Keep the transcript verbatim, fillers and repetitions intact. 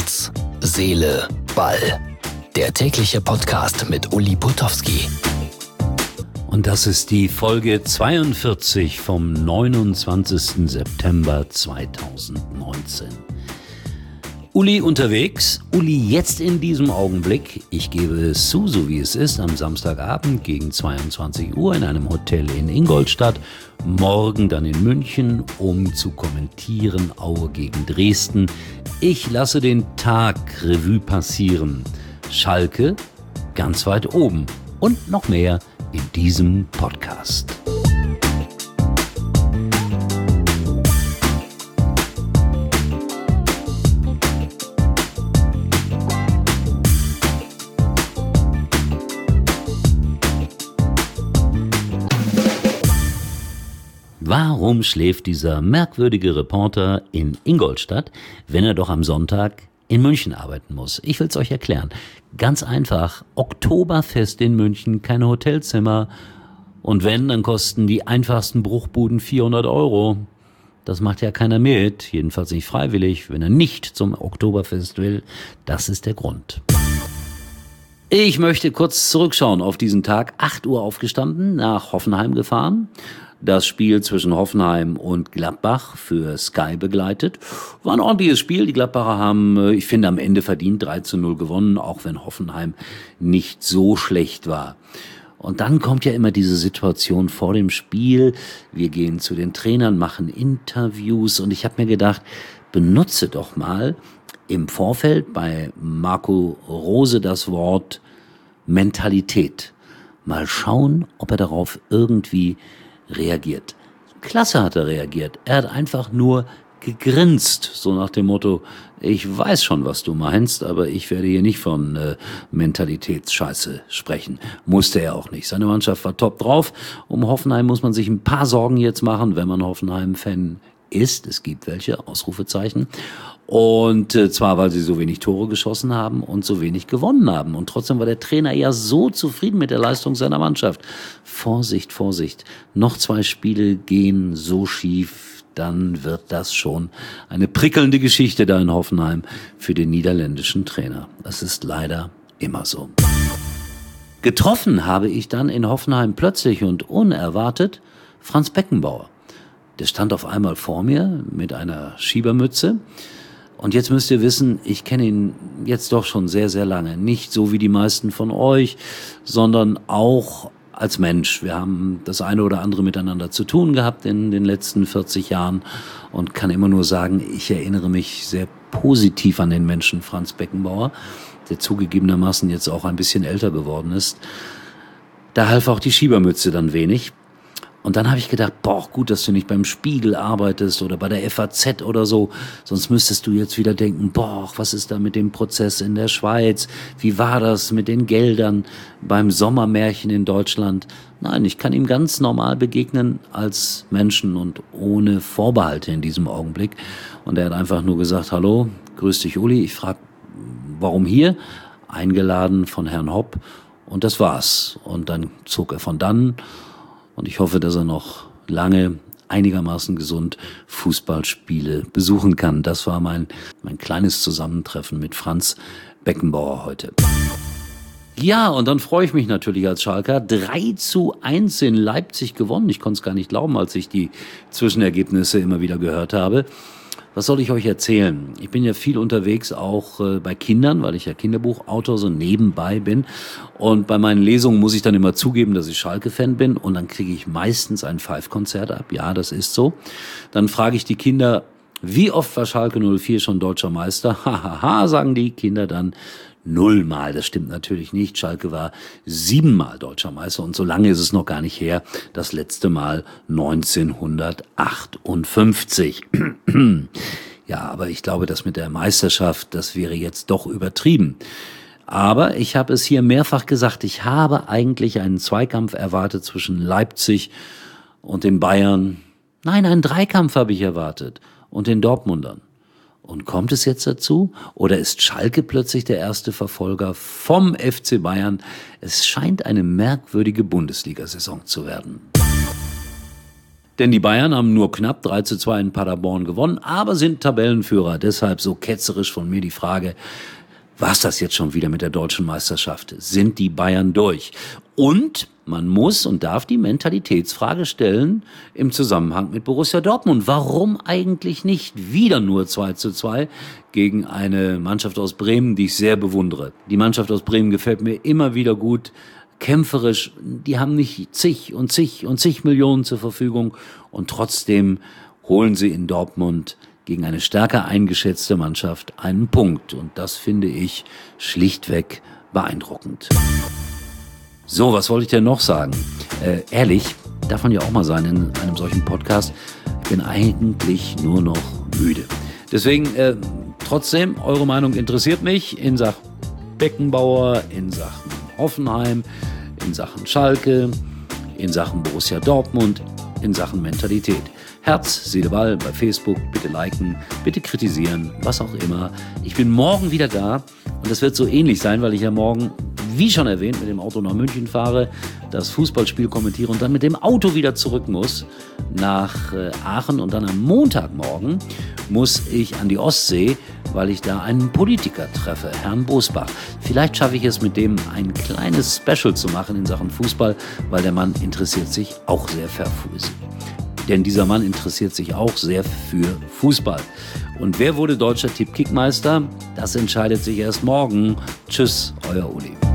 Herz, Seele, Ball. Der tägliche Podcast mit Uli Putowski. Und das ist die Folge zweiundvierzig vom neunundzwanzigsten September zweitausendneunzehn. Uli unterwegs, Uli jetzt in diesem Augenblick, ich gebe es zu, so wie es ist, am Samstagabend gegen zweiundzwanzig Uhr in einem Hotel in Ingolstadt, morgen dann in München, um zu kommentieren Aue gegen Dresden. Ich lasse den Tag Revue passieren. Schalke ganz weit oben und noch mehr in diesem Podcast. Warum schläft dieser merkwürdige Reporter in Ingolstadt, wenn er doch am Sonntag in München arbeiten muss? Ich will es euch erklären. Ganz einfach, Oktoberfest in München, keine Hotelzimmer. Und wenn, dann kosten die einfachsten Bruchbuden vierhundert Euro. Das macht ja keiner mit, jedenfalls nicht freiwillig, wenn er nicht zum Oktoberfest will. Das ist der Grund. Ich möchte kurz zurückschauen auf diesen Tag. acht Uhr aufgestanden, nach Hoffenheim gefahren. Das Spiel zwischen Hoffenheim und Gladbach für Sky begleitet. War ein ordentliches Spiel. Die Gladbacher haben, ich finde, am Ende verdient drei zu null gewonnen, auch wenn Hoffenheim nicht so schlecht war. Und dann kommt ja immer diese Situation vor dem Spiel. Wir gehen zu den Trainern, machen Interviews und ich habe mir gedacht, benutze doch mal im Vorfeld bei Marco Rose das Wort Mentalität. Mal schauen, ob er darauf irgendwie reagiert. Klasse hat er reagiert. Er hat einfach nur gegrinst, so nach dem Motto, ich weiß schon, was du meinst, aber ich werde hier nicht von äh, Mentalitätsscheiße sprechen. Musste er auch nicht. Seine Mannschaft war top drauf. Um Hoffenheim muss man sich ein paar Sorgen jetzt machen, wenn man Hoffenheim-Fan ist. Es gibt welche, Ausrufezeichen. Und äh, zwar, weil sie so wenig Tore geschossen haben und so wenig gewonnen haben. Und trotzdem war der Trainer ja so zufrieden mit der Leistung seiner Mannschaft. Vorsicht, Vorsicht. Noch zwei Spiele gehen so schief, dann wird das schon eine prickelnde Geschichte da in Hoffenheim für den niederländischen Trainer. Das ist leider immer so. Getroffen habe ich dann in Hoffenheim plötzlich und unerwartet Franz Beckenbauer. Der stand auf einmal vor mir mit einer Schiebermütze. Und jetzt müsst ihr wissen, ich kenne ihn jetzt doch schon sehr, sehr lange. Nicht so wie die meisten von euch, sondern auch als Mensch. Wir haben das eine oder andere miteinander zu tun gehabt in den letzten vierzig Jahren und kann immer nur sagen, ich erinnere mich sehr positiv an den Menschen Franz Beckenbauer, der zugegebenermaßen jetzt auch ein bisschen älter geworden ist. Da half auch die Schiebermütze dann wenig. Und dann habe ich gedacht, boah, gut, dass du nicht beim Spiegel arbeitest oder bei der F A Z oder so, sonst müsstest du jetzt wieder denken, boah, was ist da mit dem Prozess in der Schweiz? Wie war das mit den Geldern beim Sommermärchen in Deutschland? Nein, ich kann ihm ganz normal begegnen als Menschen und ohne Vorbehalte in diesem Augenblick. Und er hat einfach nur gesagt, hallo, grüß dich Uli, ich frage, warum hier? Eingeladen von Herrn Hopp und das war's. Und dann zog er von dann. Und ich hoffe, dass er noch lange einigermaßen gesund Fußballspiele besuchen kann. Das war mein, mein kleines Zusammentreffen mit Franz Beckenbauer heute. Ja, und dann freue ich mich natürlich als Schalker. drei zu eins in Leipzig gewonnen. Ich konnte es gar nicht glauben, als ich die Zwischenergebnisse immer wieder gehört habe. Was soll ich euch erzählen? Ich bin ja viel unterwegs, auch äh, bei Kindern, weil ich ja Kinderbuchautor so nebenbei bin. Und bei meinen Lesungen muss ich dann immer zugeben, dass ich Schalke-Fan bin. Und dann kriege ich meistens ein Five-Konzert ab. Ja, das ist so. Dann frage ich die Kinder, wie oft war Schalke null vier schon deutscher Meister? Hahaha, sagen die Kinder dann. Nullmal, das stimmt natürlich nicht. Schalke war siebenmal deutscher Meister und so lange ist es noch gar nicht her. Das letzte Mal neunzehnhundertachtundfünfzig. Ja, aber ich glaube, das mit der Meisterschaft, das wäre jetzt doch übertrieben. Aber ich habe es hier mehrfach gesagt, ich habe eigentlich einen Zweikampf erwartet zwischen Leipzig und den Bayern. Nein, einen Dreikampf habe ich erwartet und den Dortmundern. Und kommt es jetzt dazu? Oder ist Schalke plötzlich der erste Verfolger vom F C Bayern? Es scheint eine merkwürdige Bundesliga-Saison zu werden. Denn die Bayern haben nur knapp drei zu zwei in Paderborn gewonnen, aber sind Tabellenführer. Deshalb so ketzerisch von mir die Frage, war's das jetzt schon wieder mit der deutschen Meisterschaft? Sind die Bayern durch? Und man muss und darf die Mentalitätsfrage stellen im Zusammenhang mit Borussia Dortmund. Warum eigentlich nicht wieder nur zwei zu zwei gegen eine Mannschaft aus Bremen, die ich sehr bewundere? Die Mannschaft aus Bremen gefällt mir immer wieder gut. Kämpferisch, die haben nicht zig und zig und zig Millionen zur Verfügung und trotzdem holen sie in Dortmund gegen eine stärker eingeschätzte Mannschaft einen Punkt und das finde ich schlichtweg beeindruckend. So, was wollte ich denn noch sagen? Äh, ehrlich, darf man ja auch mal sein in einem solchen Podcast, ich bin eigentlich nur noch müde. Deswegen, äh, trotzdem, eure Meinung interessiert mich in Sachen Beckenbauer, in Sachen Hoffenheim, in Sachen Schalke, in Sachen Borussia Dortmund, in Sachen Mentalität. Herz, Seele, Ball bei Facebook, bitte liken, bitte kritisieren, was auch immer. Ich bin morgen wieder da und das wird so ähnlich sein, weil ich ja morgen, wie schon erwähnt, mit dem Auto nach München fahre, das Fußballspiel kommentiere und dann mit dem Auto wieder zurück muss nach Aachen und dann am Montagmorgen muss ich an die Ostsee, weil ich da einen Politiker treffe, Herrn Bosbach. Vielleicht schaffe ich es mit dem ein kleines Special zu machen in Sachen Fußball, weil der Mann interessiert sich auch sehr für Fußball. Denn dieser Mann interessiert sich auch sehr für Fußball. Und wer wurde deutscher Tipp-Kickmeister? Das entscheidet sich erst morgen. Tschüss, euer Uli.